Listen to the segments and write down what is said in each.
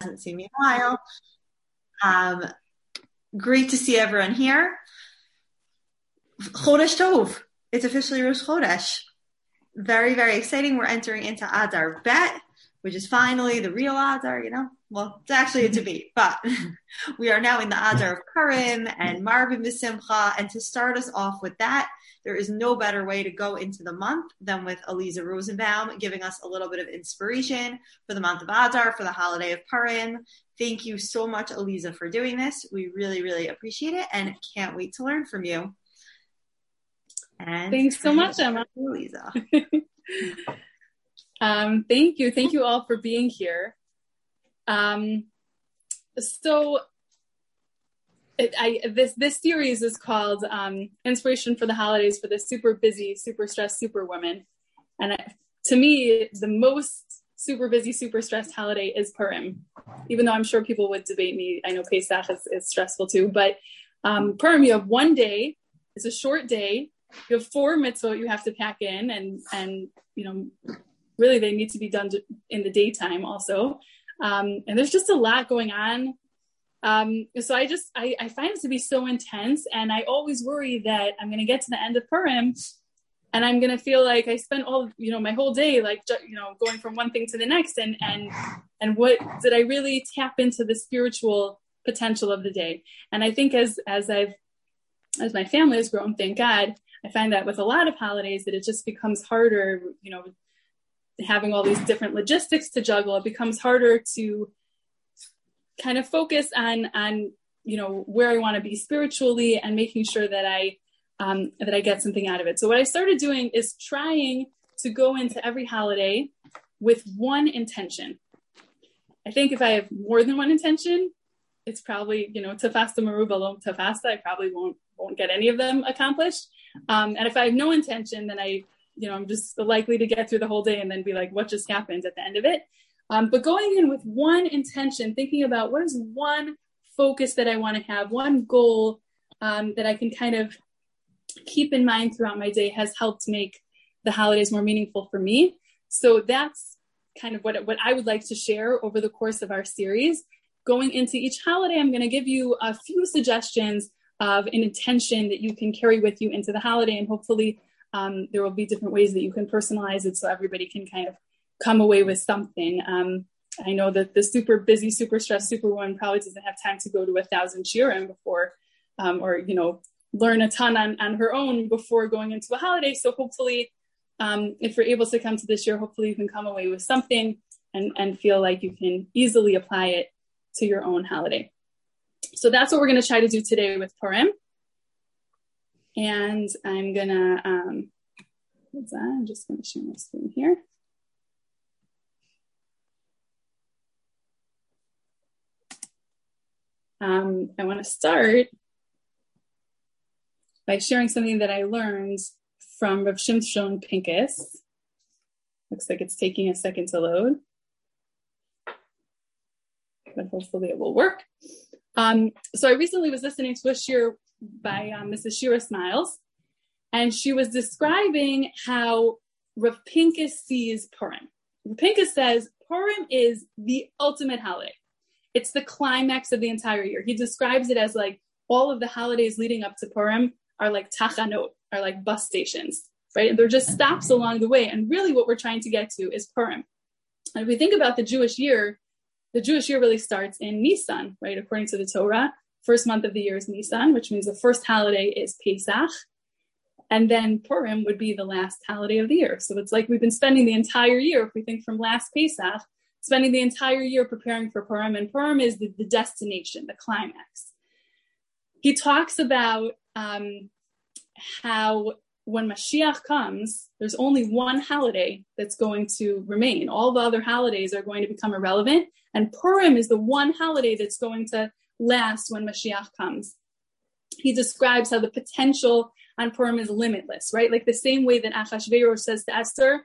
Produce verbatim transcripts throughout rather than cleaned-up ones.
hasn't seen me in a while. Um, great to see everyone here. Chodesh Tov. It's officially Rosh Chodesh. Very, very exciting. We're entering into Adar Bet, which is finally the real Adar, you know? Well, it's actually a debate, but we are now in the Adar of Purim and Marvin B'Simcha. And to start us off with that, there is no better way to go into the month than with Aliza Rosenbaum giving us a little bit of inspiration for the month of Adar, for the holiday of Purim. Thank you so much, Aliza, for doing this. We really, really appreciate it and can't wait to learn from you. And thanks so much, Emma. Aliza. um, thank you. Thank you all for being here. Um, so it, I, this, this series is called um, Inspiration for the Holidays for the Super Busy, Super Stressed Superwoman. And I, to me, the most super busy, super stressed holiday is Purim, even though I'm sure people would debate me. I know Pesach is, is stressful too, but um, Purim, you have one day, it's a short day. You have four mitzvot you have to pack in, and, and you know, really they need to be done in the daytime also. Um, and there's just a lot going on. Um, so I just, I, I find it to be so intense, and I always worry that I'm going to get to the end of Purim and I'm going to feel like I spent all, you know, my whole day, like, you know, going from one thing to the next. And, and, and what did I really tap into the spiritual potential of the day? And I think as, as I've, as my family has grown, thank God, I find that with a lot of holidays that it just becomes harder, you know, having all these different logistics to juggle. It becomes harder to kind of focus on, on, you know, where I want to be spiritually and making sure that I, um, that I get something out of it. So what I started doing is trying to go into every holiday with one intention. I think if I have more than one intention, it's probably, you know, tafasta meruba lo tafasta, I probably won't, won't get any of them accomplished. Um, and if I have no intention, then I, you know, I'm just likely to get through the whole day and then be like, what just happened at the end of it? Um, but going in with one intention, thinking about what is one focus that I want to have, one goal um, that I can kind of keep in mind throughout my day has helped make the holidays more meaningful for me. So that's kind of what, what I would like to share over the course of our series. Going into each holiday, I'm going to give you a few suggestions of an intention that you can carry with you into the holiday, and hopefully um, there will be different ways that you can personalize it so everybody can kind of come away with something. Um, I know that the super busy, super stressed superwoman probably doesn't have time to go to a thousand shiurim before, um, or, you know, learn a ton on, on her own before going into a holiday. So hopefully, um, if you're able to come to this year, hopefully you can come away with something and, and feel like you can easily apply it to your own holiday. So that's what we're going to try to do today with Purim. And I'm going to, um, what's that? I'm just going to share my screen here. Um, I want to start by sharing something that I learned from Rav Shimshon Pincus. Looks like it's taking a second to load, but hopefully it will work. Um, so I recently was listening to a shir by um, Missus Shira Smiles, and she was describing how Rav Pincus sees Purim. Rav Pincus says Purim is the ultimate holiday. It's the climax of the entire year. He describes it as like all of the holidays leading up to Purim are like tachanot, are like bus stations, right? And they're just stops along the way. And really what we're trying to get to is Purim. And if we think about the Jewish year, the Jewish year really starts in Nisan, right? According to the Torah, first month of the year is Nisan, which means the first holiday is Pesach. And then Purim would be the last holiday of the year. So it's like we've been spending the entire year, if we think from last Pesach, spending the entire year preparing for Purim. And Purim is the, the destination, the climax. He talks about um, how when Mashiach comes, there's only one holiday that's going to remain. All the other holidays are going to become irrelevant. And Purim is the one holiday that's going to last when Mashiach comes. He describes how the potential on Purim is limitless, right? Like the same way that Achashverosh says to Esther,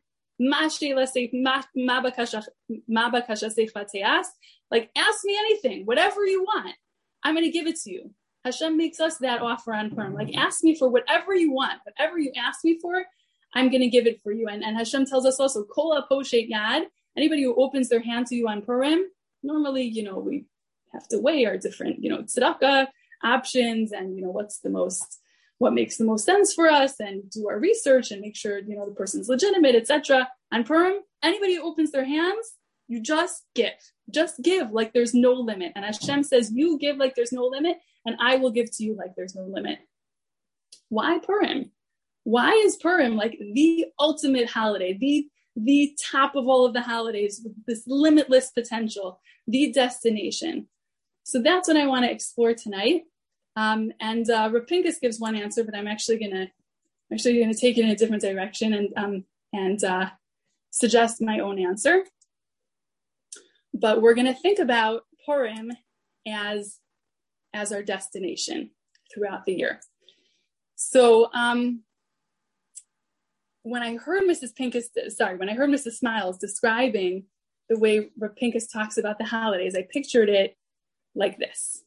like, ask me anything, whatever you want, I'm going to give it to you. Hashem makes us that offer on Purim. Like, ask me for whatever you want, whatever you ask me for, I'm going to give it for you. And, and Hashem tells us also, Kol HaPoshet Yad, anybody who opens their hand to you on Purim, normally, you know, we have to weigh our different, you know, tzedakah options and, you know, what's the most, what makes the most sense for us, and do our research and make sure, you know, the person's legitimate, et cetera. On Purim, anybody who opens their hands, you just give, just give like there's no limit. And Hashem says, you give like there's no limit, and I will give to you like there's no limit. Why Purim? Why is Purim like the ultimate holiday, the, the top of all of the holidays with this limitless potential, the destination? So that's what I want to explore tonight. Um, and uh, Rav Pinkus gives one answer, but I'm actually gonna, I'm actually gonna take it in a different direction and um, and uh, suggest my own answer. But we're gonna think about Purim as as our destination throughout the year. So um, when I heard Missus Pinkus, sorry, when I heard Missus Smiles describing the way Rav Pinkus talks about the holidays, I pictured it like this.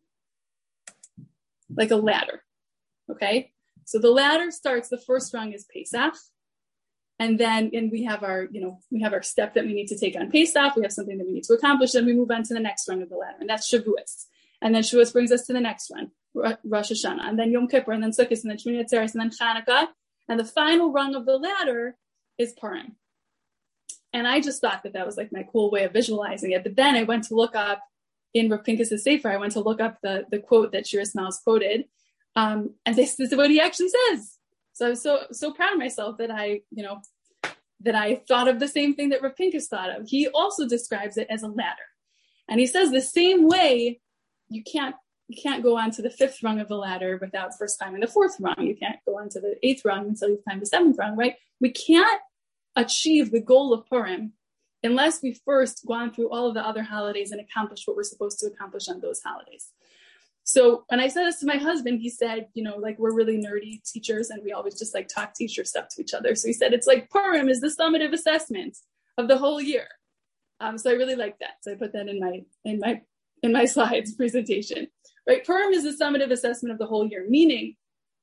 Like a ladder, okay? So the ladder starts, the first rung is Pesach. And then, and we have our, you know, we have our step that we need to take on Pesach. We have something that we need to accomplish. Then we move on to the next rung of the ladder, and that's Shavuos. And then Shavuos brings us to the next one, Rosh Hashanah, and then Yom Kippur, and then Sukkot, and then Shmini Atzeres, and then Chanukah. And the final rung of the ladder is Purim. And I just thought that that was like my cool way of visualizing it. But then I went to look up in Rav Pinkus' Sefer, I went to look up the, the quote that Shira Smiles quoted. Um, and this, this is what he actually says. So I was so, so proud of myself that I, you know, that I thought of the same thing that Rav Pinkus thought of. He also describes it as a ladder. And he says the same way you can't, you can't go on to the fifth rung of the ladder without first climbing the fourth rung. You can't go on to the eighth rung until you climb the seventh rung, right? We can't achieve the goal of Purim unless we first gone through all of the other holidays and accomplished what we're supposed to accomplish on those holidays. So when I said this to my husband, he said, you know, like we're really nerdy teachers and we always just like talk teacher stuff to each other. So he said, it's like Purim is the summative assessment of the whole year. Um, so I really like that. So I put that in my, in my, in my slides presentation, right? Purim is the summative assessment of the whole year, meaning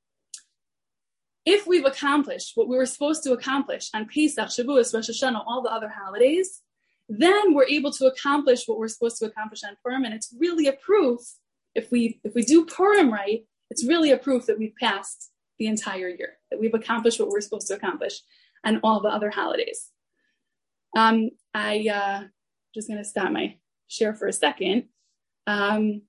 if we've accomplished what we were supposed to accomplish on Pesach, Shavuos, Rosh Hashanah, all the other holidays, then we're able to accomplish what we're supposed to accomplish on Purim. And it's really a proof, if we if we do Purim right, it's really a proof that we've passed the entire year, that we've accomplished what we're supposed to accomplish on all the other holidays. Um, I uh, just going to stop my share for a second. Um,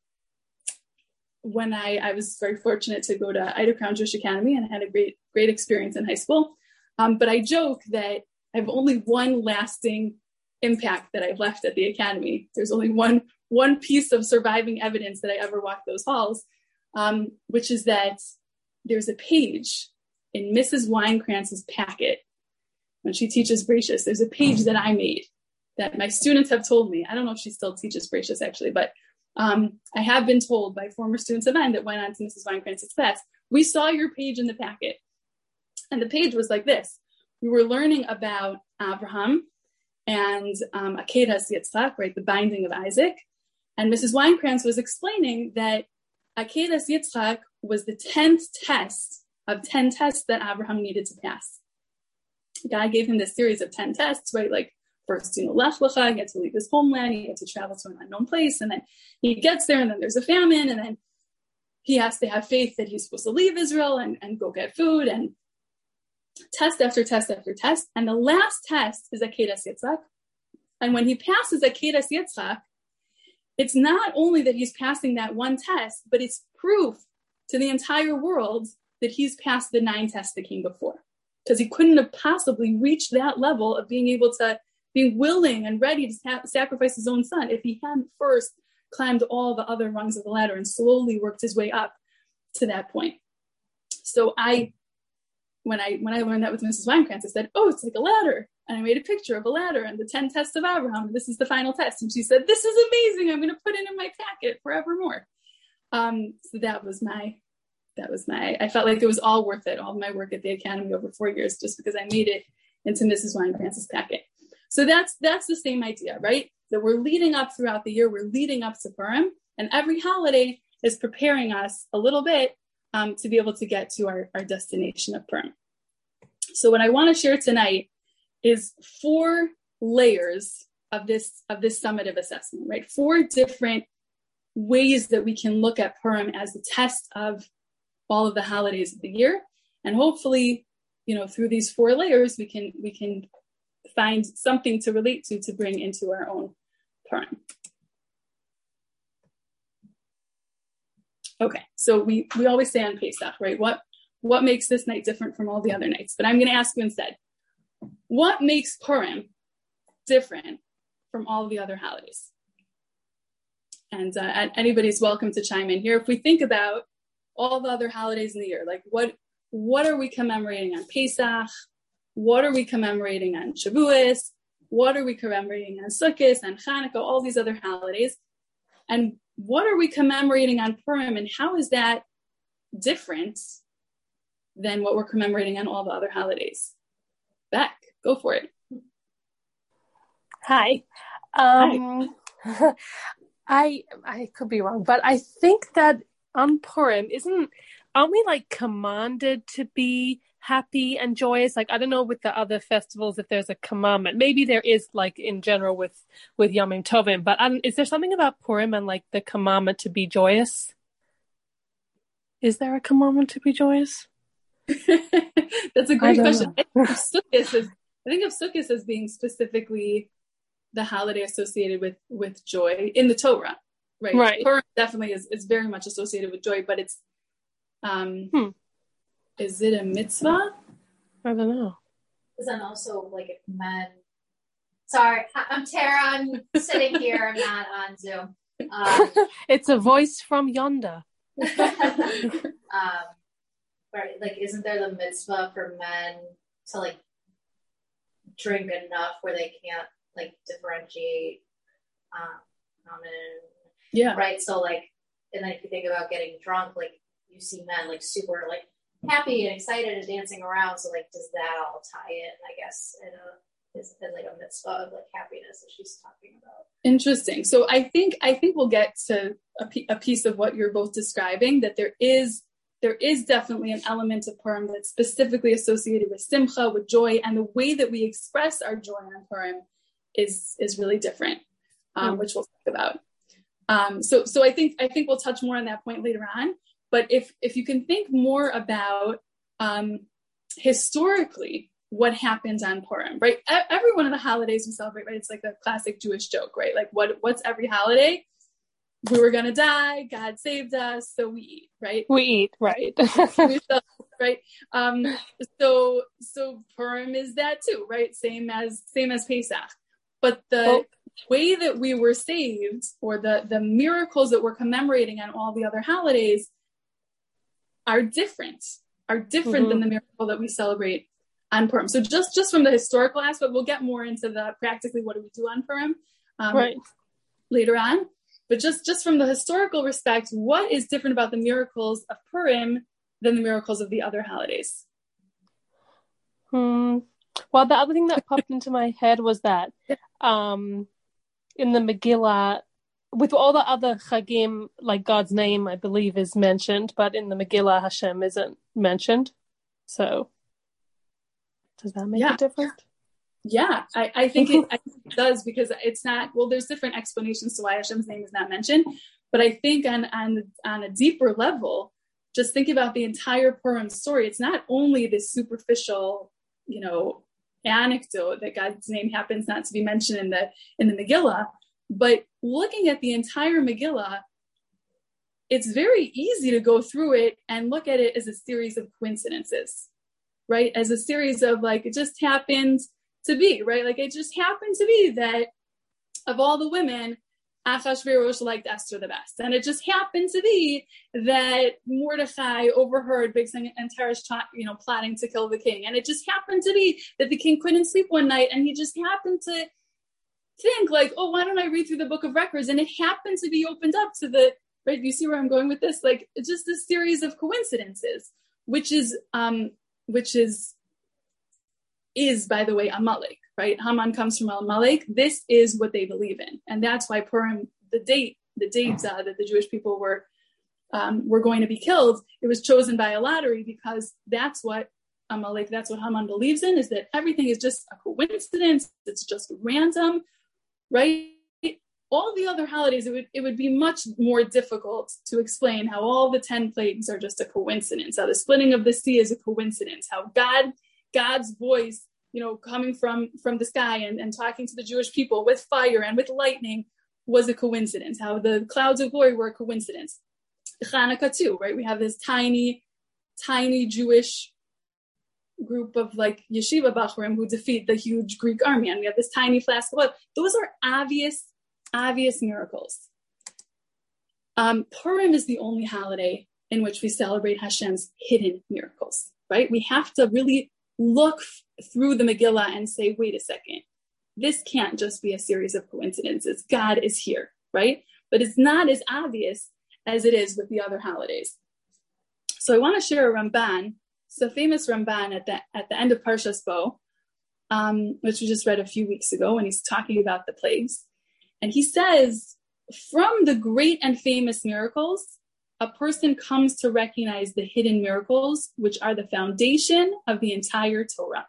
when I, I was very fortunate to go to Ida Crown Jewish Academy and I had a great, great experience in high school. Um, but I joke that I have only one lasting impact that I've left at the academy. There's only one, one piece of surviving evidence that I ever walked those halls, um, which is that there's a page in Missus Weinkrans's packet. When she teaches Gracious, there's a page that I made that my students have told me. I don't know if she still teaches Gracious actually, but Um, I have been told by former students of mine that went on to Missus Weinkrans's class, we saw your page in the packet. And the page was like this. We were learning about Abraham and um, Akedas Yitzchak, right, the binding of Isaac. And Missus Weinkrans was explaining that Akedas Yitzchak was the tenth test of ten tests that Abraham needed to pass. God gave him this series of ten tests, right, like first, you know, Lech Lecha, he had to leave his homeland, he had to travel to an unknown place, and then he gets there, and then there's a famine, and then he has to have faith that he's supposed to leave Israel and, and go get food, and test after test after test. And the last test is Akedas Yitzchak. And when he passes Akedas Yitzchak, it's not only that he's passing that one test, but it's proof to the entire world that he's passed the nine tests that came before. Because he couldn't have possibly reached that level of being able to being willing and ready to sa- sacrifice his own son if he hadn't first climbed all the other rungs of the ladder and slowly worked his way up to that point. So I, when I when I learned that with Missus Weinkrans, I said, oh, it's like a ladder. And I made a picture of a ladder and the ten tests of Abraham. And this is the final test. And she said, this is amazing. I'm going to put it in my packet forevermore. Um, so that was my, that was my, I felt like it was all worth it. All my work at the academy over four years, just because I made it into Missus Weinkrans's packet. So that's that's the same idea, right? That we're leading up throughout the year, we're leading up to Purim, and every holiday is preparing us a little bit um, to be able to get to our, our destination of Purim. So what I want to share tonight is four layers of this of this summative assessment, right? Four different ways that we can look at Purim as the test of all of the holidays of the year, and hopefully, you know, through these four layers, we can we can find something to relate to to bring into our own Purim. Okay, so we we always say on Pesach, right? What what makes this night different from all the other nights? But I'm going to ask you instead, what makes Purim different from all the other holidays? And uh, anybody's welcome to chime in here. If we think about all the other holidays in the year, like what what are we commemorating on Pesach? What are we commemorating on Shavuos? What are we commemorating on Sukkot and Hanukkah? All these other holidays, and what are we commemorating on Purim? And how is that different than what we're commemorating on all the other holidays? Beck, go for it. Hi. Um, Hi. I I could be wrong, but I think that on Purim, isn't aren't we like commanded to be happy and joyous? Like, I don't know with the other festivals if there's a commandment. Maybe there is, like in general with with Yomim Tovim, but um, is there something about Purim and like the commandment to be joyous? Is there a commandment to be joyous? That's a great I question. I think, of Sukkot as, I think of Sukkot as being specifically the holiday associated with, with joy in the Torah, right? Right. Purim definitely is, is very much associated with joy, but it's, um, hmm. is it a mitzvah? I don't know. Is that also like a command? Sorry, I'm Tara. I'm sitting here. I'm not on Zoom. Um, it's a voice from yonder. um, right, like, isn't there the mitzvah for men to like drink enough where they can't like differentiate um, common? Yeah. Right. So like, and then if you think about getting drunk, like you see men like super like happy and excited and dancing around. So like, does that all tie in? I guess in a is in like a mitzvah of like happiness that she's talking about. Interesting. So I think I think we'll get to a, p- a piece of what you're both describing. That there is there is definitely an element of Purim that's specifically associated with simcha, with joy, and the way that we express our joy on Purim is is really different, um, mm. which we'll talk about. Um, so so I think I think we'll touch more on that point later on. But if if you can think more about um, historically what happens on Purim, right? Every one of the holidays we celebrate, right? It's like a classic Jewish joke, right? Like what what's every holiday? We were gonna die, God saved us, so we eat, right? We eat, right? we right. Um, so so Purim is that too, right? Same as same as Pesach. But the oh. way that we were saved, or the the miracles that we're commemorating on all the other holidays, are different, are different mm-hmm. than the miracle that we celebrate on Purim. So just, just from the historical aspect, we'll get more into the practically what do we do on Purim um, right. later on. But just, just from the historical respect, what is different about the miracles of Purim than the miracles of the other holidays? Hmm. Well, the other thing that popped into my head was that um, in the Megillah, with all the other Chagim, like God's name, I believe, is mentioned, but in the Megillah, Hashem isn't mentioned. So, does that make yeah. a difference? Yeah, I, I think it, I think it does, because it's not, well, there's different explanations to why Hashem's name is not mentioned. But I think on, on, on a deeper level, just think about the entire Purim story. It's not only this superficial, you know, anecdote that God's name happens not to be mentioned in the in the Megillah, but looking at the entire Megillah, it's very easy to go through it and look at it as a series of coincidences, right? As a series of like, it just happened to be, right? Like it just happened to be that of all the women, Achashverosh liked Esther the best. And it just happened to be that Mordechai overheard Bigsan and Teresh, you know, plotting to kill the king. And it just happened to be that the king couldn't sleep one night, and he just happened to think like, oh, why don't I read through the book of records? And it happened to be opened up to the, right? You see where I'm going with this? Like, it's just a series of coincidences, which is, um, which is, is, by the way, Amalek, right? Haman comes from Amalek. This is what they believe in. And that's why Purim, the date, the date uh, that the Jewish people were, um, were going to be killed, it was chosen by a lottery, because that's what Amalek, that's what Haman believes in, is that everything is just a coincidence. It's just random. right? All the other holidays, it would it would be much more difficult to explain how all the ten plagues are just a coincidence, how the splitting of the sea is a coincidence, how God, God's voice, you know, coming from, from the sky and, and talking to the Jewish people with fire and with lightning was a coincidence, how the clouds of glory were a coincidence. Hanukkah too, right? We have this tiny, tiny Jewish group of like yeshiva bachurim who defeat the huge Greek army, and we have this tiny flask of oil. Those are obvious Obvious miracles. Um, Purim is the only holiday in which we celebrate Hashem's hidden miracles, right? We have to really look f- through the Megillah and say, wait a second, this can't just be a series of coincidences. God is here, right? But it's not as obvious as it is with the other holidays. So I want to share a Ramban. It's a famous Ramban at the, at the end of Parshas Bo, um, which we just read a few weeks ago, and he's talking about the plagues. And he says, from the great and famous miracles, a person comes to recognize the hidden miracles, which are the foundation of the entire Torah.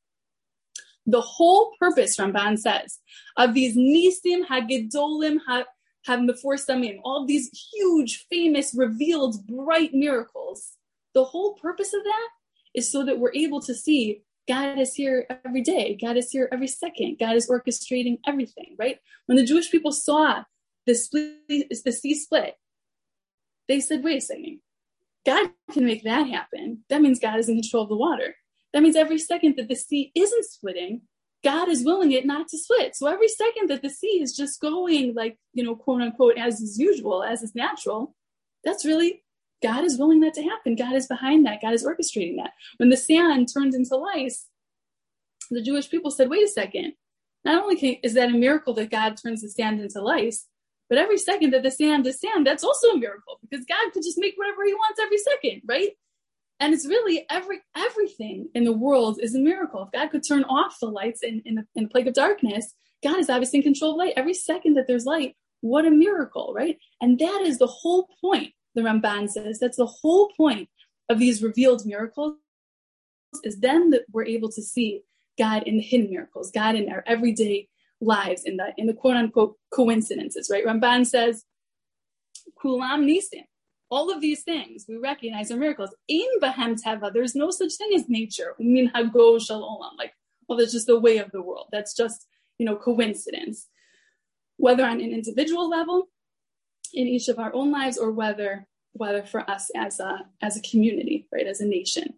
The whole purpose, Ramban says, of these Nisim, Hagedolim, HaMeforsamim, all these huge, famous, revealed, bright miracles, the whole purpose of that is so that we're able to see God is here every day. God is here every second. God is orchestrating everything, right? When the Jewish people saw the, split, the sea split, they said, wait a second. God can make that happen. That means God is in control of the water. That means every second that the sea isn't splitting, God is willing it not to split. So every second that the sea is just going like, you know, quote unquote, as is usual, as is natural, that's really God is willing that to happen. God is behind that. God is orchestrating that. When the sand turned into lice, the Jewish people said, wait a second. Not only can, is that a miracle that God turns the sand into lice, but every second that the sand is sand, that's also a miracle because God could just make whatever he wants every second, right? And it's really every everything in the world is a miracle. If God could turn off the lights in, in, the, in the plague of darkness, God is obviously in control of light. Every second that there's light, what a miracle, right? And that is the whole point. The Ramban says that's the whole point of these revealed miracles is then that we're able to see God in the hidden miracles, God in our everyday lives, in the in the quote unquote coincidences, right? Ramban says, Kulam Nisim, all of these things we recognize are miracles. In Bahem Teva, there's no such thing as nature. Min Hago Shalom, like, well, that's just the way of the world. That's just, you know, coincidence. Whether on an individual level, in each of our own lives, or whether whether for us as a as a community, right, as a nation.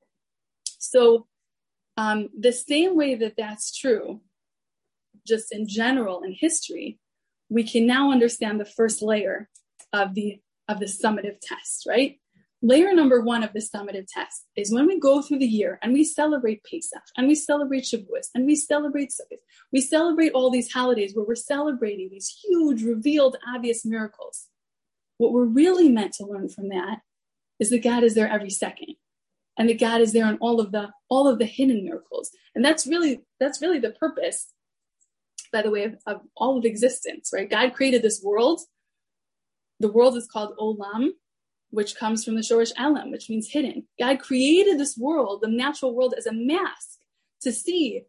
So um, the same way that that's true, just in general in history, we can now understand the first layer of the of the summative test, right? Layer number one of the summative test is when we go through the year and we celebrate Pesach and we celebrate Shavuos and we celebrate Sukkot. We celebrate all these holidays where we're celebrating these huge, revealed, obvious miracles. What we're really meant to learn from that is that God is there every second, and that God is there in all of the all of the hidden miracles. And that's really that's really the purpose, by the way, of, of all of existence, right? God created this world. The world is called Olam, which comes from the Shorish Elam, which means hidden. God created this world, the natural world, as a mask to see,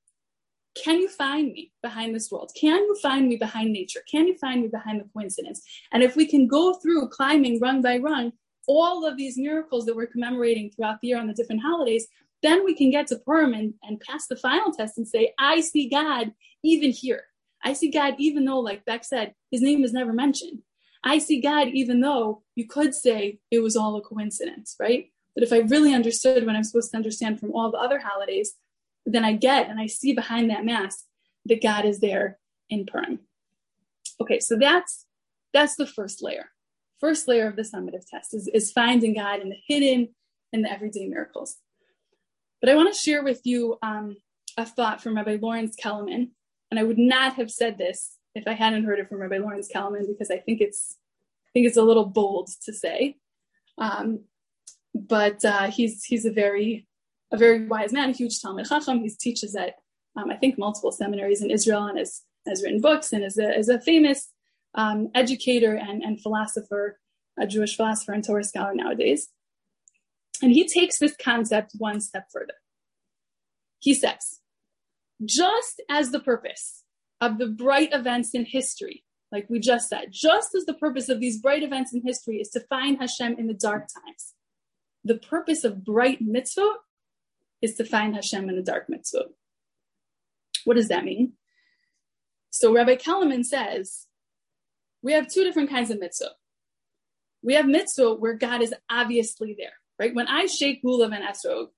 can you find me behind this world? Can you find me behind nature? Can you find me behind the coincidence? And if we can go through climbing rung by rung, all of these miracles that we're commemorating throughout the year on the different holidays, then we can get to Purim and, and pass the final test and say, I see God even here. I see God even though, like Beck said, his name is never mentioned. I see God even though you could say it was all a coincidence, right? But if I really understood what I'm supposed to understand from all the other holidays, then I get and I see behind that mask that God is there in Purim. Okay, so that's that's the first layer. First layer of the summative test is, is finding God in the hidden and the everyday miracles. But I want to share with you um, a thought from Rabbi Lawrence Kellerman, and I would not have said this if I hadn't heard it from Rabbi Lawrence Kellerman, because I think it's I think it's a little bold to say. Um, but uh, he's he's a very a very wise man, a huge Talmid Chacham. He teaches at um, I think multiple seminaries in Israel and has has written books and is a is a famous um, educator and, and philosopher, a Jewish philosopher and Torah scholar nowadays. And he takes this concept one step further. He says, just as the purpose of the bright events in history, like we just said, just as the purpose of these bright events in history is to find Hashem in the dark times, the purpose of bright mitzvot is to find Hashem in the dark mitzvot. What does that mean? So Rabbi Kellerman says, we have two different kinds of mitzvot. We have mitzvot where God is obviously there, right? When I shake lulav and esrog,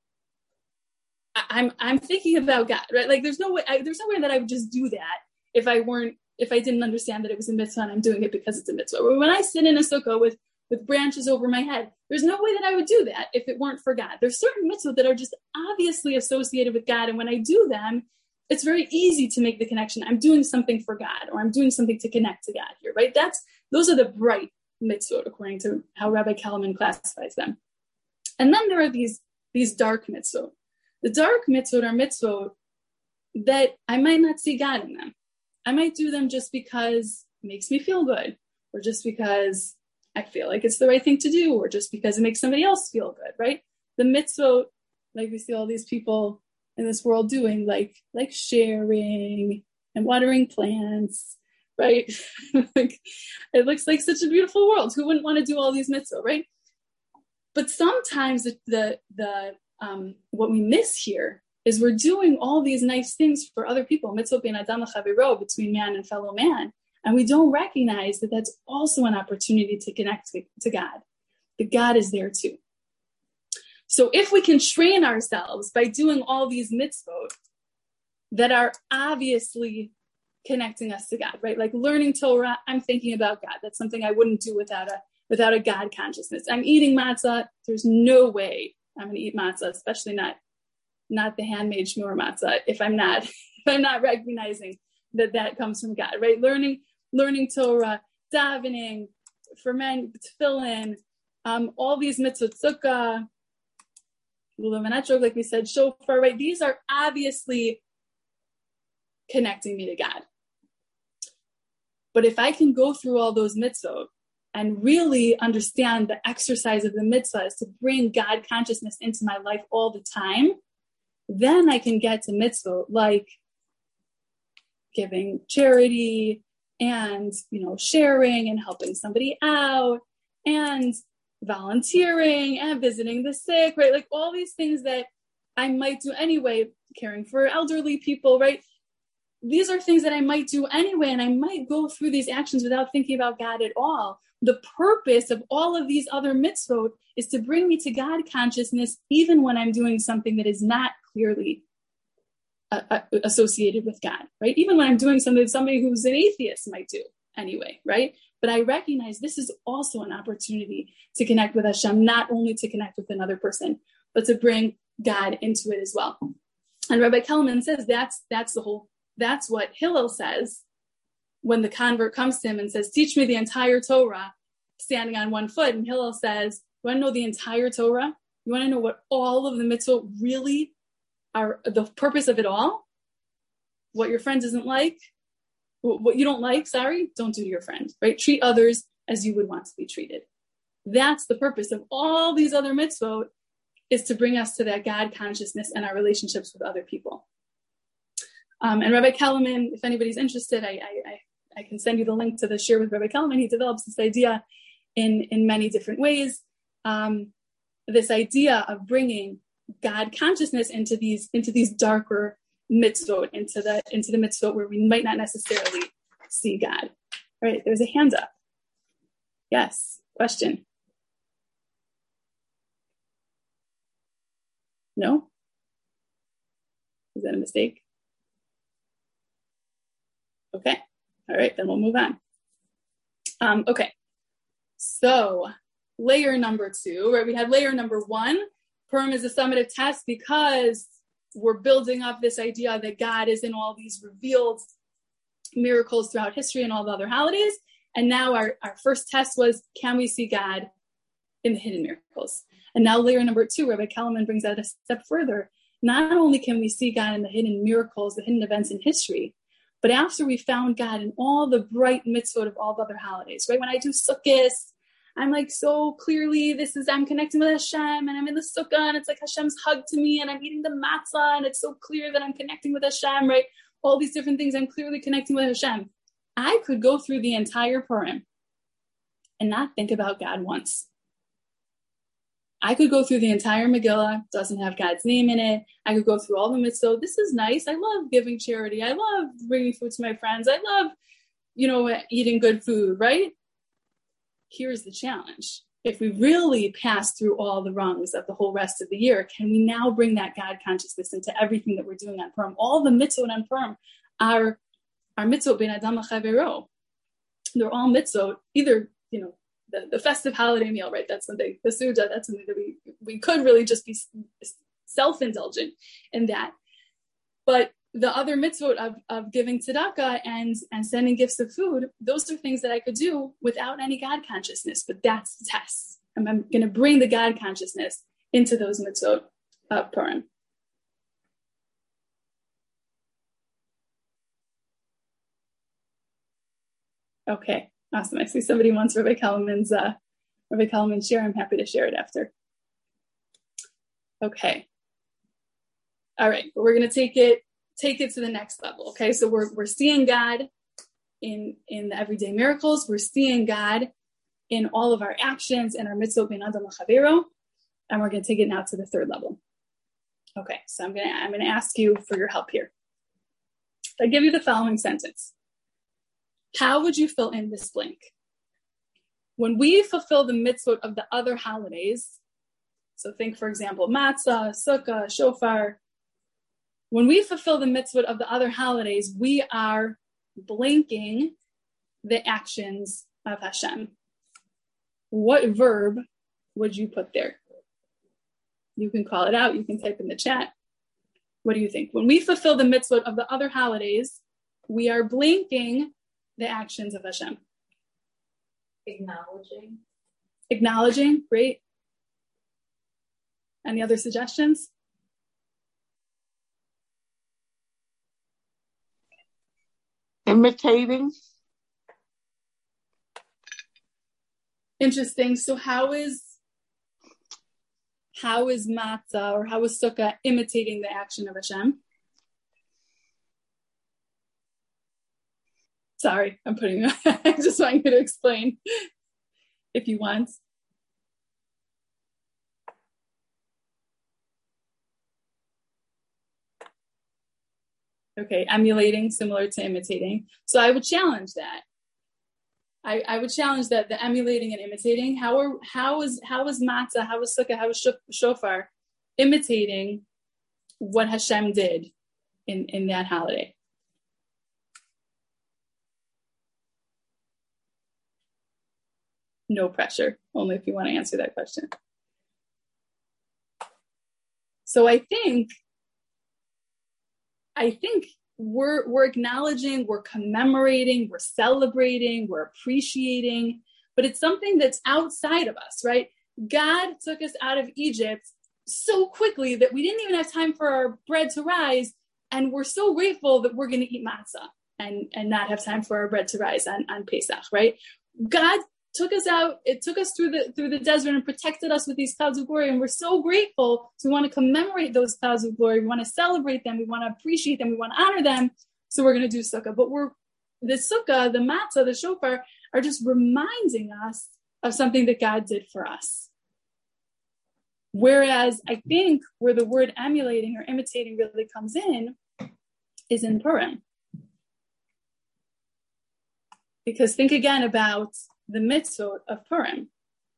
I'm I'm thinking about God, right? Like there's no way I, there's no way that I would just do that if I weren't if I didn't understand that it was a mitzvah and I'm doing it because it's a mitzvah. Or when I sit in a sukkah with with branches over my head, there's no way that I would do that if it weren't for God. There's certain mitzvot that are just obviously associated with God, and when I do them, it's very easy to make the connection. I'm doing something for God, or I'm doing something to connect to God here, right? That's those are the bright mitzvot according to how Rabbi Kellerman classifies them. And then there are these these dark mitzvot. The dark mitzvot are mitzvot that I might not see God in them. I might do them just because it makes me feel good, or just because I feel like it's the right thing to do, or just because it makes somebody else feel good, right? The mitzvot, like we see all these people in this world doing, like like sharing and watering plants, right? Like, it looks like such a beautiful world. Who wouldn't want to do all these mitzvot, right? But sometimes the the, the Um, what we miss here is we're doing all these nice things for other people, mitzvot ben adam l'chaviro, between man and fellow man, and we don't recognize that that's also an opportunity to connect to, to God. That God is there too. So if we can train ourselves by doing all these mitzvot that are obviously connecting us to God, right? Like learning Torah, I'm thinking about God. That's something I wouldn't do without a without a God consciousness. I'm eating matzah. There's no way I'm going to eat matzah, especially not, not the handmade shmur matzah, if I'm not, if I'm not recognizing that that comes from God, right? Learning, learning Torah, davening, for men, tefillin, um, all these mitzvot, sukkah, lulav and etrog, like we said, shofar, right? These are obviously connecting me to God. But if I can go through all those mitzvot and really understand the exercise of the mitzvah is to bring God consciousness into my life all the time, then I can get to mitzvah like giving charity and, you know, sharing and helping somebody out and volunteering and visiting the sick, right? Like all these things that I might do anyway, caring for elderly people, right? These are things that I might do anyway, and I might go through these actions without thinking about God at all. The purpose of all of these other mitzvot is to bring me to God consciousness, even when I'm doing something that is not clearly uh, uh, associated with God, right? Even when I'm doing something that somebody who's an atheist might do anyway, right? But I recognize this is also an opportunity to connect with Hashem, not only to connect with another person, but to bring God into it as well. And Rabbi Kellerman says that's that's the whole, that's what Hillel says when the convert comes to him and says, teach me the entire Torah, standing on one foot. And Hillel says, you want to know the entire Torah? You want to know what all of the mitzvot really are, the purpose of it all? What your friend doesn't like, what you don't like, sorry, don't do to your friend, right? Treat others as you would want to be treated. That's the purpose of all these other mitzvot, is to bring us to that God consciousness and our relationships with other people. Um, and Rabbi Kellerman, if anybody's interested, I, I, I I can send you the link to the Shir with Rabbi Kellerman. He develops this idea in, in many different ways. Um, this idea of bringing God consciousness into these into these darker mitzvot, into the into the mitzvot where we might not necessarily see God. All right, there's a hand up. Yes, question. No? Is that a mistake? Okay. All right, then we'll move on. Um, okay, so layer number two, right? We had layer number one. Purim is a summative test because we're building up this idea that God is in all these revealed miracles throughout history and all the other holidays. And now our, our first test was, can we see God in the hidden miracles? And now layer number two, Rabbi Kellerman brings that a step further. Not only can we see God in the hidden miracles, the hidden events in history, but after we found God in all the bright mitzvot of all the other holidays, right? When I do Sukkot, I'm like, so clearly this is, I'm connecting with Hashem, and I'm in the Sukkah, and it's like Hashem's hug to me, and I'm eating the matzah, and it's so clear that I'm connecting with Hashem, right? all these different things. I'm clearly connecting with Hashem. I could go through the entire Purim and not think about God once. I could go through the entire Megillah, doesn't have God's name in it. I could go through all the mitzvot. This is nice. I love giving charity. I love bringing food to my friends. I love, you know, eating good food, right? Here's the challenge. If we really pass through all the rungs of the whole rest of the year, can we now bring that God consciousness into everything that we're doing on Purim? All the mitzvot on Purim are, are mitzvot ben adam l'chavero. They're all mitzvot, either, you know, The, the festive holiday meal, right? That's something, the suda, that's something that we, we could really just be self-indulgent in that. But the other mitzvot of, of giving tzedakah and, and sending gifts of food, those are things that I could do without any God consciousness. But that's the test. I'm, I'm going to bring the God consciousness into those mitzvot of Purim. Okay. Awesome. I see somebody wants Rabbi Kalman's, uh, Rabbi Kalman's share. I'm happy to share it after. Okay. All right. But we're going to take it, take it to the next level. Okay. So we're, we're seeing God in, in the everyday miracles. We're seeing God in all of our actions and our mitzvot ben adam l'chavero. And we're going to take it now to the third level. Okay. So I'm going to, I'm going to ask you for your help here. I give you the following sentence. How would you fill in this blank? When we fulfill the mitzvot of the other holidays, so think, for example, matzah, sukkah, shofar. When we fulfill the mitzvot of the other holidays, we are blanking the actions of Hashem. What verb would you put there? You can call it out. You can type in the chat. What do you think? When we fulfill the mitzvot of the other holidays, we are blanking the actions of Hashem. Acknowledging. Acknowledging, great. Any other suggestions? Imitating. Interesting. So how is how is matzah or how is sukkah imitating the action of Hashem? Sorry, I'm putting, I just want you to explain if you want. Okay, emulating, similar to imitating. So I would challenge that. I, I would challenge that, the emulating and imitating. How are, how is, how is matzah, how is sukkah, how is shofar imitating what Hashem did in, in that holiday? No pressure, only if you want to answer that question. So I think, I think we're, we're acknowledging, we're commemorating, we're celebrating, we're appreciating, but it's something that's outside of us, right? God took us out of Egypt so quickly that we didn't even have time for our bread to rise. And we're so grateful that we're going to eat matzah and, and not have time for our bread to rise on, on Pesach, right? God took us out, it took us through the through the desert and protected us with these clouds of glory. And we're so grateful. So we want to commemorate those clouds of glory. We want to celebrate them. We want to appreciate them. We want to honor them. So we're going to do sukkah. But we're the sukkah, the matzah, the shofar are just reminding us of something that God did for us. Whereas I think where the word emulating or imitating really comes in is in Purim. Because think again about the mitzvot of Purim.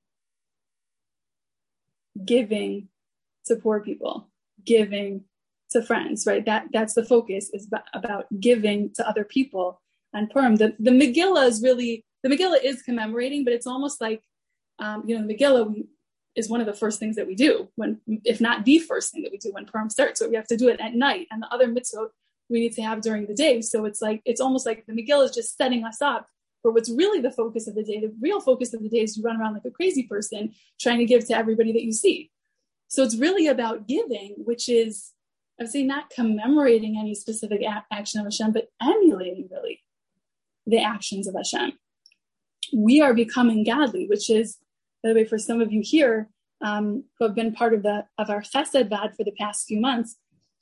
Giving to poor people, giving to friends, right? That that's the focus, is about, about giving to other people on Purim. The, the Megillah is really, the Megillah is commemorating, but it's almost like, um, you know, the Megillah we, is one of the first things that we do, when, if not the first thing that we do when Purim starts. So we have to do it at night, and the other mitzvot we need to have during the day. So it's like, it's almost like the Megillah is just setting us up for what's really the focus of the day. The real focus of the day is you run around like a crazy person trying to give to everybody that you see. So it's really about giving, which is, I would say, not commemorating any specific a- action of Hashem, but emulating really the actions of Hashem. We are becoming godly, which is, by the way, for some of you here um, who have been part of the of our Chesed Vad for the past few months,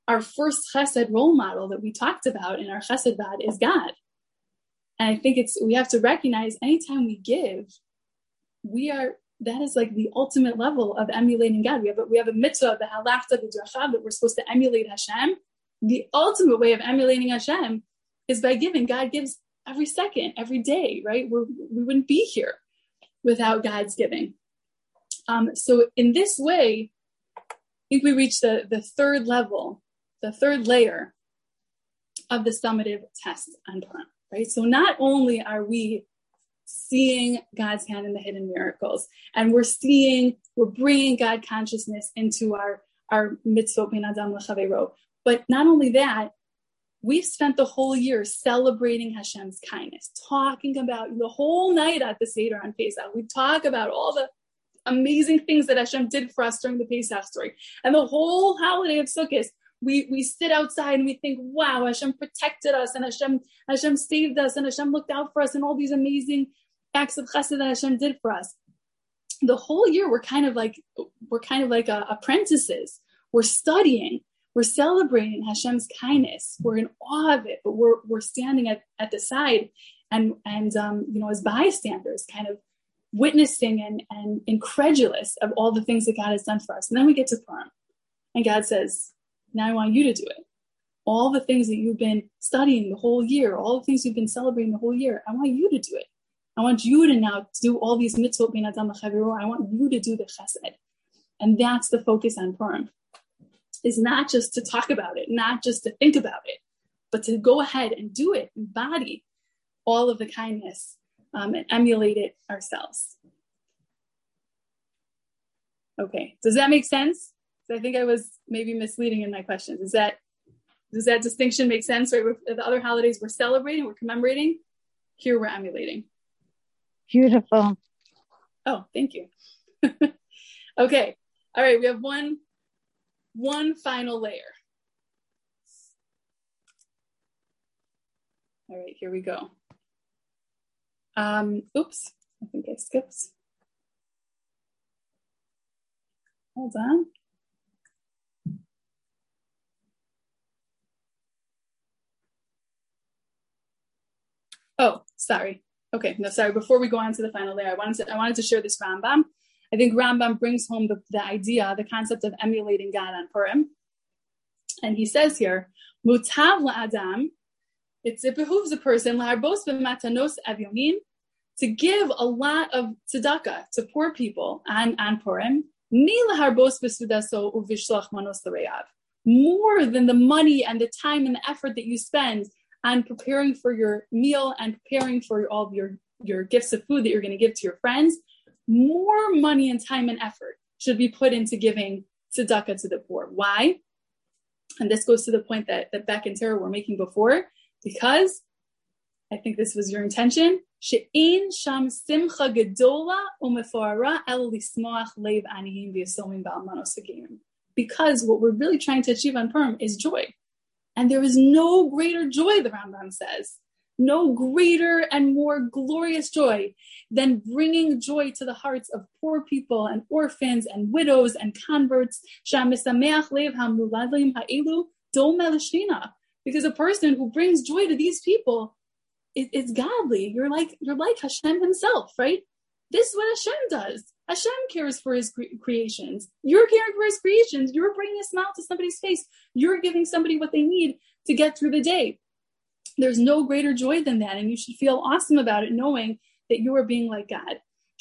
our first chesed role model that we talked about in our chesed vad is God. And I think it's, we have to recognize anytime we give, we are, that is like the ultimate level of emulating God. We have a, we have a mitzvah, the halachta b'drachav, that we're supposed to emulate Hashem. The ultimate way of emulating Hashem is by giving. God gives every second, every day, right? We're, we wouldn't be here without God's giving. Um, so in this way, I think we reach the, the third level, the third layer of the summative test on Purim, right? So not only are we seeing God's hand in the hidden miracles, and we're seeing, we're bringing God consciousness into our, our mitzvot ben adam l'chavero, but not only that, we've spent the whole year celebrating Hashem's kindness, talking about the whole night at the Seder on Pesach. We talk about all the amazing things that Hashem did for us during the Pesach story. And the whole holiday of Sukkot, we, we sit outside and we think, wow, Hashem protected us, and Hashem, Hashem saved us, and Hashem looked out for us, and all these amazing acts of chesed that Hashem did for us. The whole year, we're kind of like, we're kind of like uh, apprentices. We're studying. We're celebrating Hashem's kindness. We're in awe of it, but we're we're standing at, at the side and and um, you know, as bystanders, kind of witnessing and, and incredulous of all the things that God has done for us. And then we get to Purim, and God says, now I want you to do it. All the things that you've been studying the whole year, all the things you've been celebrating the whole year, I want you to do it. I want you to now do all these mitzvot ben adam l'chavero. I want you to do the chesed. And that's the focus on Purim. Is not just to talk about it, not just to think about it, but to go ahead and do it, embody all of the kindness um, and emulate it ourselves. Okay, does that make sense? So I think I was maybe misleading in my questions. Is that, does that distinction make sense? Right, with the other holidays we're celebrating, we're commemorating. Here we're emulating. Beautiful. Oh, thank you. Okay, all right, we have one. One final layer. All right, here we go. Um, oops, I think I skipped. Hold on. Oh, sorry. Okay, no, sorry. Before we go on to the final layer, I wanted to, I wanted to share this Rambam. I think Rambam brings home the, the idea, the concept of emulating God on Purim. And he says here, Mutav la'adam, it's, it behooves a person, la'arbos b'matanos avyomin, to give a lot of tzedakah to poor people on, on Purim, ni la'arbos b'sudaso uvishloch manos l'reyav, more than the money and the time and the effort that you spend on preparing for your meal and preparing for all of your, your gifts of food that you're going to give to your friends. More money and time and effort should be put into giving tzedakah to the poor. Why? And this goes to the point that, that Beck and Tara were making before, because I think this was your intention. She'ein sham simcha gedola u'meforara el lismoach leiv aniyim v'yasomim ba'almanos hagim. Because what we're really trying to achieve on Purim is joy. And there is no greater joy, the Rambam says, no greater and more glorious joy than bringing joy to the hearts of poor people and orphans and widows and converts. Because a person who brings joy to these people, it, it's godly. You're like you're like Hashem himself, right? This is what Hashem does. Hashem cares for his cre- creations. You're caring for his creations. You're bringing a smile to somebody's face. You're giving somebody what they need to get through the day. There's no greater joy than that, and you should feel awesome about it, knowing that you are being like God.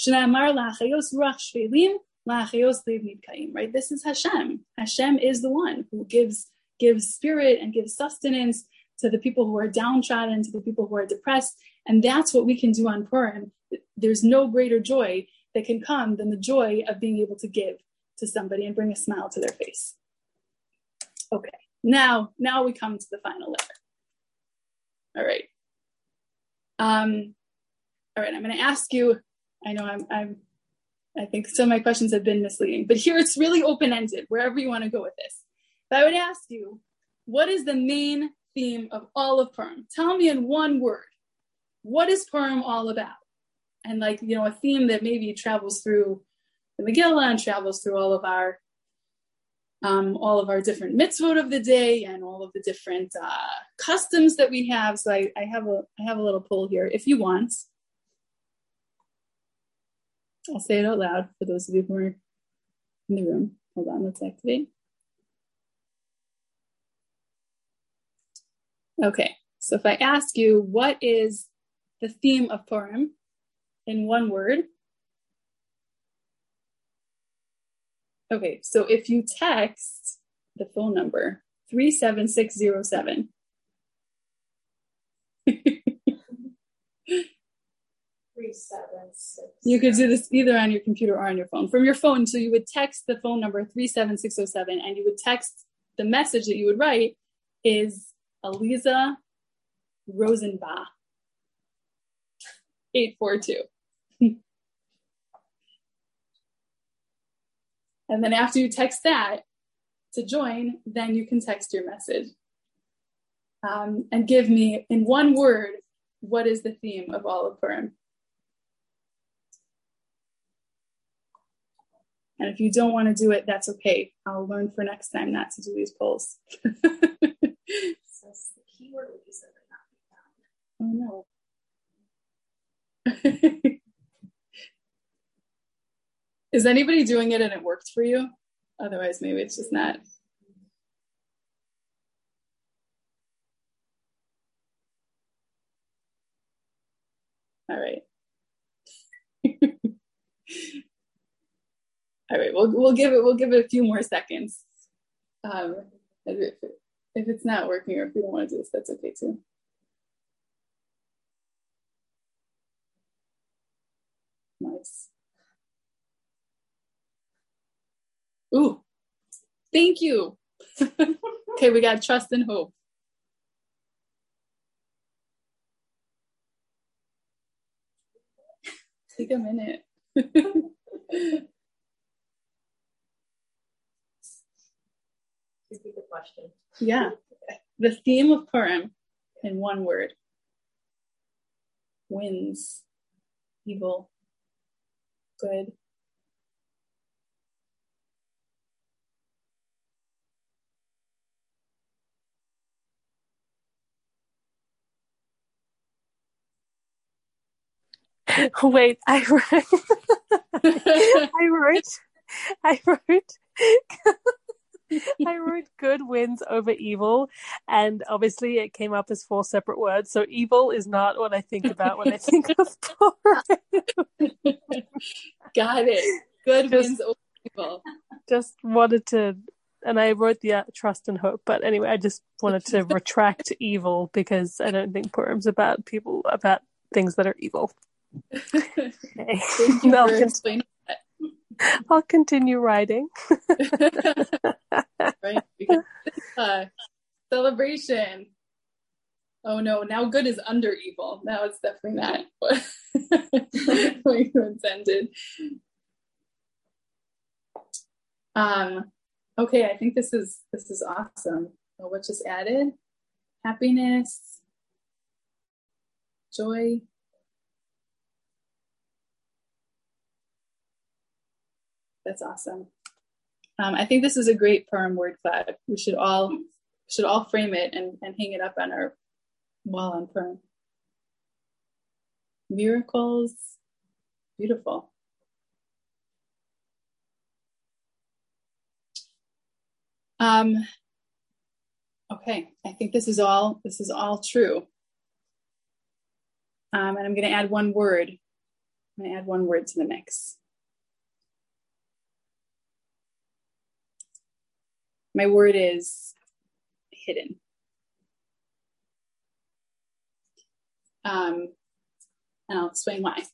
Right? This is Hashem. Hashem is the one who gives gives spirit and gives sustenance to the people who are downtrodden, to the people who are depressed, and that's what we can do on Purim. There's no greater joy that can come than the joy of being able to give to somebody and bring a smile to their face. Okay, now now we come to the final layer. All right. Um, all right, I'm going to ask you, I know I'm, I'm, I think some of my questions have been misleading, but here it's really open-ended, wherever you want to go with this. But I would ask you, what is the main theme of all of Purim? Tell me in one word, what is Purim all about? And like, you know, a theme that maybe travels through the Megillah and travels through all of our, um, all of our different mitzvot of the day and all of the different uh, customs that we have. So I, I have a I have a little poll here. If you want, I'll say it out loud for those of you who are in the room. Hold on, let's activate. Okay, so if I ask you, what is the theme of Purim in one word? Okay, so if you text the phone number three seven six zero seven, Three seven six. You could do this either on your computer or on your phone. From your phone, so you would text the phone number three seven six zero seven, and you would text the message that you would write is Aliza Rosenbach eight four two. And then after you text that to join, then you can text your message. Um, and give me, in one word, what is the theme of all of Purim? And if you don't want to do it, that's okay. I'll learn for next time not to do these polls. So the keyword will be said but not be found. Oh no. Is anybody doing it and it worked for you? Otherwise, maybe it's just not. All right. All right, we'll we'll give it we'll give it a few more seconds. Um, if, it, if it's not working or if you don't want to do this, that's okay too. Nice. Ooh, thank you. Okay, we got trust and hope. Take a minute. Repeat the question. Yeah. The theme of Purim in one word. Wins. Evil. Good. Wait, I wrote, I wrote, I wrote, I wrote good wins over evil, and obviously it came up as four separate words. So evil is not what I think about when I think of Purim. Got it. Good Just- wins over evil. Just wanted to, and I wrote the uh, trust and hope. But anyway, I just wanted to retract evil because I don't think Purim's about people about things that are evil. Okay. Thank you I'll, for con- explaining I'll continue writing. that. Right? Because, uh, celebration. Oh no, now good is under evil. Now it's definitely not what, what you intended. Um, okay, I think this is this is awesome. So what just added? Happiness, joy. That's awesome. Um, I think this is a great Purim word cloud. We should all should all frame it and, and hang it up on our wall on Purim. Miracles, beautiful. Um, okay, I think this is all this is all true. Um, and I'm going to add one word. I'm going to add one word to the mix. My word is hidden. Um, and I'll explain why.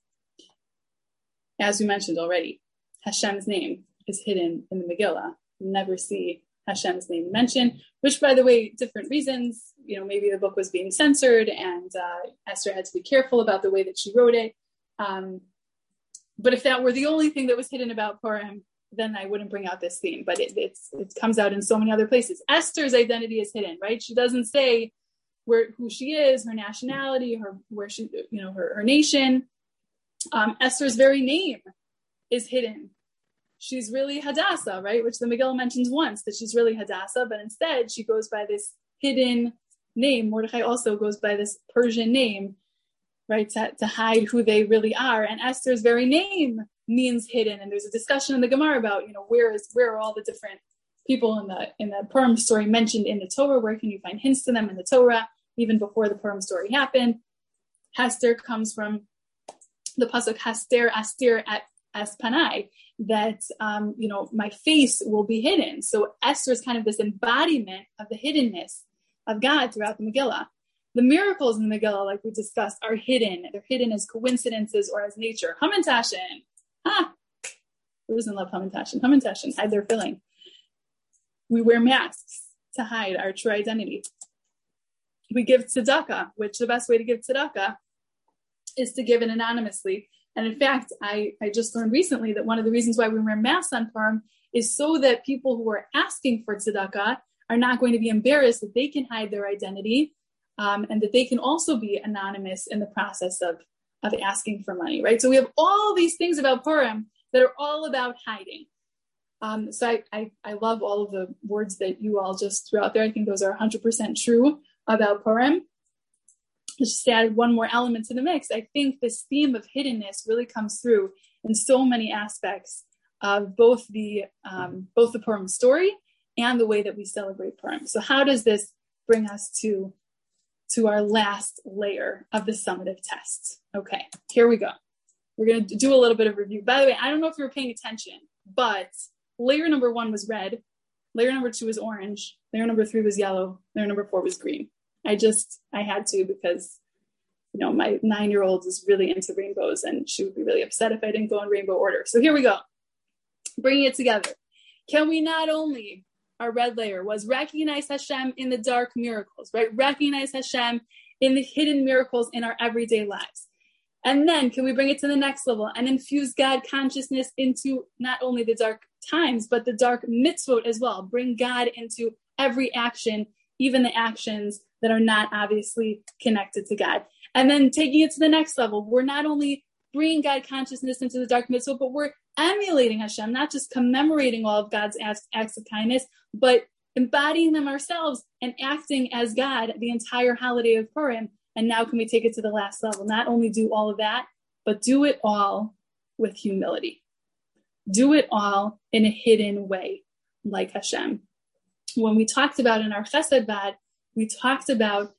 As we mentioned already, Hashem's name is hidden in the Megillah. You never see Hashem's name mentioned, which, by the way, different reasons. You know, maybe the book was being censored and uh, Esther had to be careful about the way that she wrote it. Um, but if that were the only thing that was hidden about Purim, then I wouldn't bring out this theme, but it, it's, it comes out in so many other places. Esther's identity is hidden, right? She doesn't say where, who she is, her nationality, her, where she, you know, her, her nation. Um, Esther's very name is hidden. she's really Hadassah, right? Which the Megillah mentions once, that she's really Hadassah, but instead she goes by this hidden name. Mordechai also goes by this Persian name, right, to, to hide who they really are. And Esther's very name means hidden. And there's a discussion in the Gemara about, you know, where is where are all the different people in the in the Purim story mentioned in the Torah? Where can you find hints to them in the Torah, even before the Purim story happened? Hester comes from the pasuk Haster Astir at Aspanai, that um, you know, my face will be hidden. So Esther is kind of this embodiment of the hiddenness of God throughout the Megillah. The miracles in the Megillah, like we discussed, are hidden. They're hidden as coincidences or as nature. Hamantashen. Ah, who doesn't love Hamantashen? Hamantashen, hide their filling. We wear masks to hide our true identity. We give tzedakah, which the best way to give tzedakah is to give it anonymously. And in fact, I, I just learned recently that one of the reasons why we wear masks on Purim is so that people who are asking for tzedakah are not going to be embarrassed, that they can hide their identity, um, and that they can also be anonymous in the process of, of asking for money, right? So we have all these things about Purim that are all about hiding. Um, so I, I, I love all of the words that you all just threw out there. I think those are one hundred percent true about Purim. Just added one more element to the mix. I think this theme of hiddenness really comes through in so many aspects of both the um, both the Purim story and the way that we celebrate Purim. So how does this bring us to, to our last layer of the summative test? Okay, here we go. We're going to do a little bit of review. By the way, I don't know if you were paying attention, but layer number one was red. Layer number two was orange. Layer number three was yellow. Layer number four was green. I just, I had to because, you know, my nine-year-old is really into rainbows and she would be really upset if I didn't go in rainbow order. So here we go. Bringing it together. Can we not only, our red layer was recognize Hashem in the dark miracles, right? Recognize Hashem in the hidden miracles in our everyday lives. And then can we bring it to the next level and infuse God consciousness into not only the dark times, but the dark mitzvot as well. Bring God into every action, even the actions that are not obviously connected to God. And then taking it to the next level, we're not only bringing God consciousness into the dark mitzvah, but we're emulating Hashem, not just commemorating all of God's acts, acts of kindness, but embodying them ourselves and acting as God the entire holiday of Purim. And now can we take it to the last level? Not only do all of that, but do it all with humility. Do it all in a hidden way, like Hashem. When we talked about in our Chesed Vad, we talked about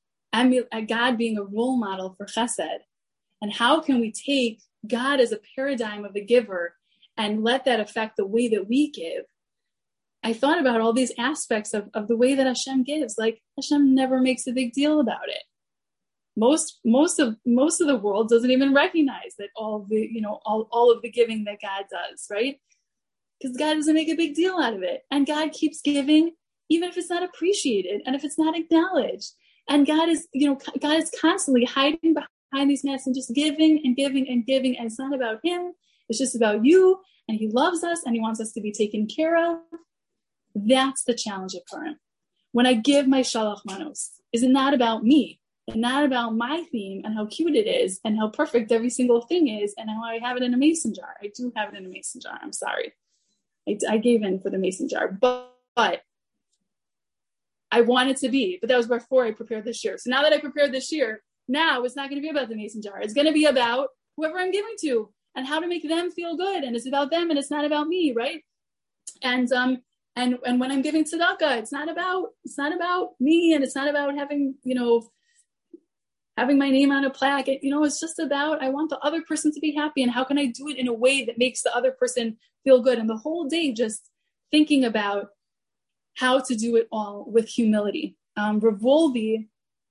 God being a role model for Chesed. And how can we take God as a paradigm of the giver and let that affect the way that we give? I thought about all these aspects of, of the way that Hashem gives. Like Hashem never makes a big deal about it. Most most of most of the world doesn't even recognize that all of the, you know, all, all of the giving that God does, right? Because God doesn't make a big deal out of it. And God keeps giving, even if it's not appreciated and if it's not acknowledged. And God is, you know, God is constantly hiding behind these masks and just giving and giving and giving. And it's not about him. It's just about you. And he loves us and he wants us to be taken care of. That's the challenge of Purim. When I give my Shalach Manos, is it not about me? And not about my theme and how cute it is and how perfect every single thing is and how I have it in a mason jar. I do have it in a mason jar. I'm sorry. I, I gave in for the mason jar, but, but I want it to be, but that was before I prepared this year. So now that I prepared this year, now it's not going to be about the mason jar. It's going to be about whoever I'm giving to and how to make them feel good. And it's about them and it's not about me, right? And, um, and, and when I'm giving tzedakah, it's not about, it's not about me and it's not about having, you know, having my name on a plaque. You know, it's just about, I want the other person to be happy and how can I do it in a way that makes the other person feel good? And the whole day just thinking about how to do it all with humility. Um, Rav Wolbe,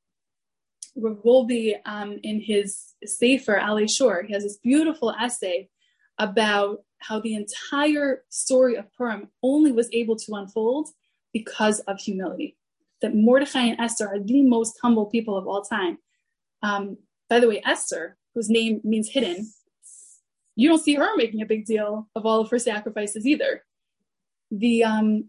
Rav Wolbe um, in his Sefer Alei Shor, he has this beautiful essay about how the entire story of Purim only was able to unfold because of humility. That Mordechai and Esther are the most humble people of all time. Um, by the way, Esther, whose name means hidden, you don't see her making a big deal of all of her sacrifices either. The um,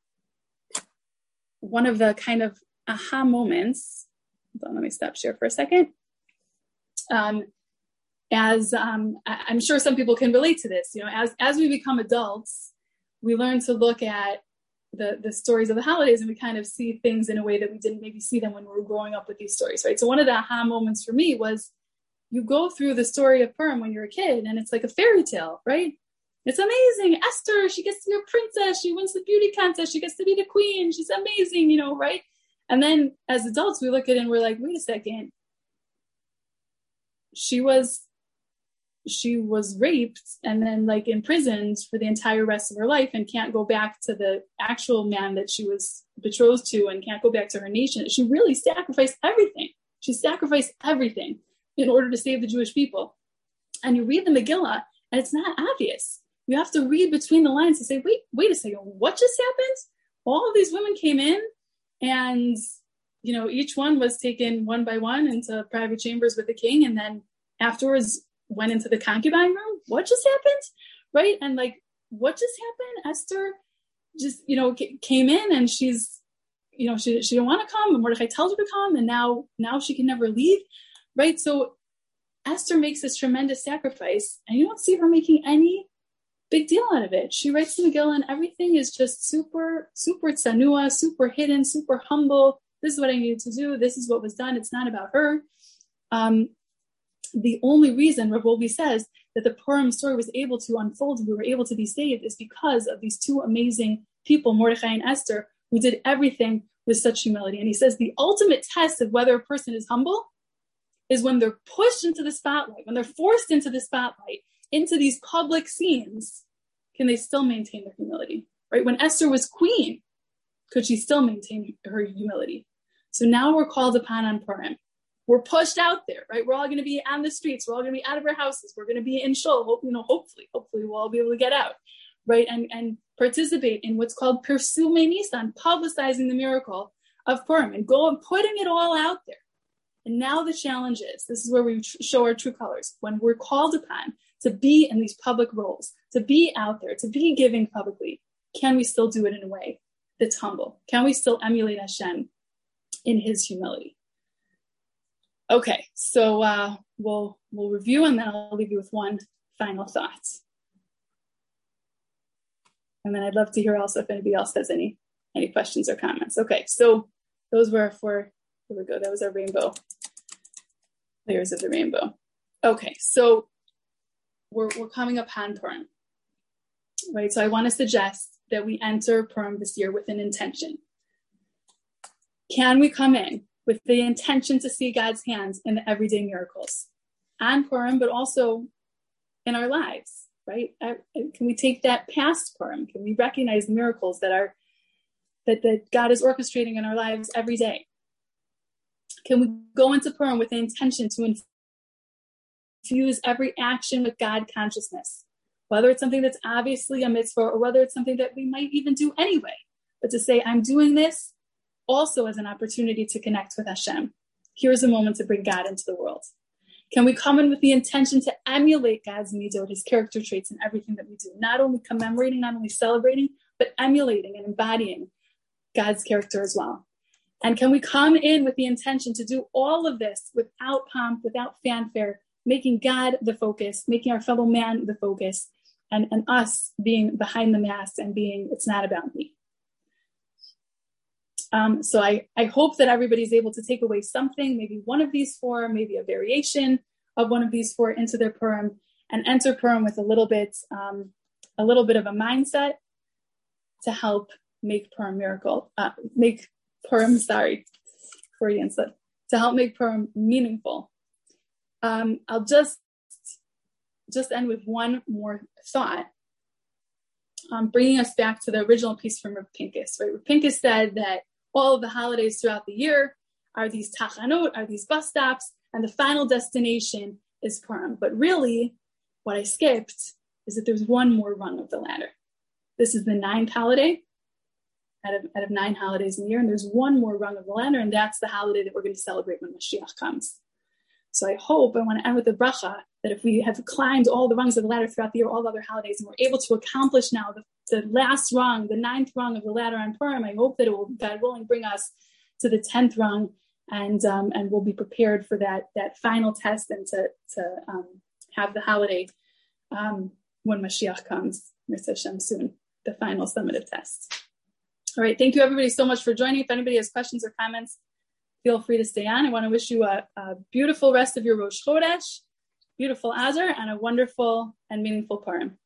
one of the kind of aha moments, hold on, let me stop share for a second. Um, as um, I, I'm sure some people can relate to this, you know, as, as we become adults we learn to look at the, the stories of the holidays, and we kind of see things in a way that we didn't maybe see them when we were growing up with these stories, right? So one of the aha moments for me was you go through the story of Purim when you're a kid, and it's like a fairy tale, right? It's amazing. Esther, she gets to be a princess. She wins the beauty contest. She gets to be the queen. She's amazing, you know, right? And then as adults, we look at it and we're like, wait a second. She was, she was raped and then like imprisoned for the entire rest of her life and can't go back to the actual man that she was betrothed to and can't go back to her nation. She really sacrificed everything. She sacrificed everything in order to save the Jewish people. And you read the Megillah and it's not obvious. You have to read between the lines to say, wait, wait a second, what just happened? All of these women came in and, you know, each one was taken one by one into private chambers with the king, and then afterwards went into the concubine room. What just happened? Right? And like, what just happened? Esther just, you know, came in and she's, you know, she, she didn't want to come, and Mordechai tells her to come, and now, now she can never leave. Right? So Esther makes this tremendous sacrifice, and you don't see her making any big deal out of it. She writes the Megillah and everything is just super, super tsanua, super hidden, super humble. This is what I needed to do. This is what was done. It's not about her. Um, the only reason Rav Wolbe says that the Purim story was able to unfold and we were able to be saved is because of these two amazing people, Mordechai and Esther, who did everything with such humility. And he says the ultimate test of whether a person is humble is when they're pushed into the spotlight, when they're forced into the spotlight, into these public scenes, can they still maintain their humility, right? When Esther was queen, could she still maintain her humility? So now we're called upon on Purim. We're pushed out there, right? We're all going to be on the streets. We're all going to be out of our houses. We're going to be in shul. Hope, you know, hopefully, hopefully we'll all be able to get out, right? And, and participate in what's called Persume Nisan, publicizing the miracle of Purim and go and putting it all out there. And now the challenge is, this is where we tr- show our true colors. When we're called upon to be in these public roles, to be out there, to be giving publicly, can we still do it in a way that's humble? Can we still emulate Hashem in his humility? Okay, so uh, we'll we'll review, and then I'll leave you with one final thought. And then I'd love to hear also if anybody else has any any questions or comments. Okay, so those were for, here we go, that was our rainbow, layers of the rainbow. Okay, so we're we're coming upon Purim, right? So I want to suggest that we enter Purim this year with an intention. Can we come in with the intention to see God's hands in the everyday miracles on Purim, but also in our lives, right? Can we take that past Purim? Can we recognize the miracles that are that, that God is orchestrating in our lives every day? Can we go into Purim with the intention to infuse every action with God consciousness, whether it's something that's obviously a mitzvah or whether it's something that we might even do anyway, but to say, I'm doing this also as an opportunity to connect with Hashem. Here's a moment to bring God into the world. Can we come in with the intention to emulate God's midot, his character traits in everything that we do, not only commemorating, not only celebrating, but emulating and embodying God's character as well? And can we come in with the intention to do all of this without pomp, without fanfare, making God the focus, making our fellow man the focus, and, and us being behind the mask and being, it's not about me. Um, so I, I hope that everybody's able to take away something, maybe one of these four, maybe a variation of one of these four into their Purim, and enter Purim with a little bit, um, a little bit of a mindset to help make Purim miracle, uh, make Purim, sorry, Freudian slip, to help make Purim meaningful. Um, I'll just, just end with one more thought, um, bringing us back to the original piece from Rav Pincus, right? Rav Pincus said that all of the holidays throughout the year are these tachanot, are these bus stops, and the final destination is Purim. But really, what I skipped is that there's one more rung of the ladder. This is the ninth holiday out of, out of nine holidays in the year, and there's one more rung of the ladder, and that's the holiday that we're going to celebrate when Mashiach comes. So I hope, I want to end with the bracha, that if we have climbed all the rungs of the ladder throughout the year, all the other holidays, and we're able to accomplish now the, the last rung, the ninth rung of the ladder on Purim, I hope that it will, God willing, bring us to the tenth rung, and um, and we'll be prepared for that that final test and to to um, have the holiday um, when Mashiach comes, Mitzvah Hashem, soon. the final summative test. All right. Thank you everybody so much for joining. If anybody has questions or comments, feel free to stay on. I want to wish you a, a beautiful rest of your Rosh Chodesh, beautiful Adar, and a wonderful and meaningful Purim.